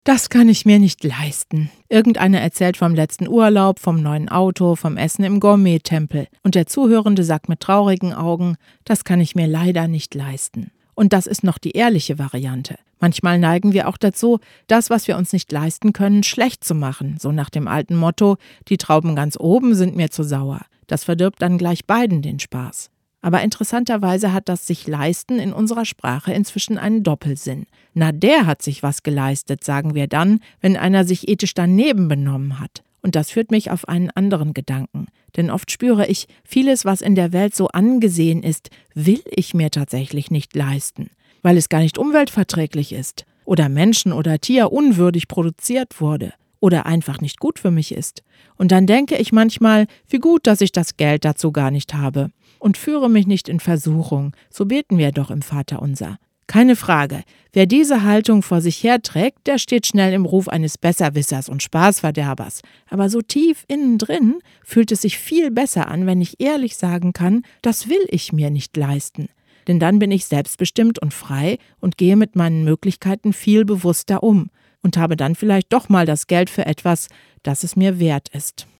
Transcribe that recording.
Das kann ich mir nicht leisten. Irgendeiner erzählt vom letzten Urlaub, vom neuen Auto, vom Essen im Gourmet-Tempel. Und der Zuhörende sagt mit traurigen Augen, das kann ich mir leider nicht leisten. Und das ist noch die ehrliche Variante. Manchmal neigen wir auch dazu, das, was wir uns nicht leisten können, schlecht zu machen. So nach dem alten Motto, die Trauben ganz oben sind mir zu sauer. Das verdirbt dann gleich beiden den Spaß. Aber interessanterweise hat das sich leisten in unserer Sprache inzwischen einen Doppelsinn. Na, der hat sich was geleistet, sagen wir dann, wenn einer sich ethisch daneben benommen hat. Und das führt mich auf einen anderen Gedanken. Denn oft spüre ich, vieles, was in der Welt so angesehen ist, will ich mir tatsächlich nicht leisten, weil es gar nicht umweltverträglich ist oder Menschen- oder Tier unwürdig produziert wurde oder einfach nicht gut für mich ist. Und dann denke ich manchmal, wie gut, dass ich das Geld dazu gar nicht habe. Und führe mich nicht in Versuchung, so beten wir doch im Vaterunser. Keine Frage, wer diese Haltung vor sich herträgt, der steht schnell im Ruf eines Besserwissers und Spaßverderbers. Aber so tief innen drin fühlt es sich viel besser an, wenn ich ehrlich sagen kann, das will ich mir nicht leisten. Denn dann bin ich selbstbestimmt und frei und gehe mit meinen Möglichkeiten viel bewusster um und habe dann vielleicht doch mal das Geld für etwas, das es mir wert ist.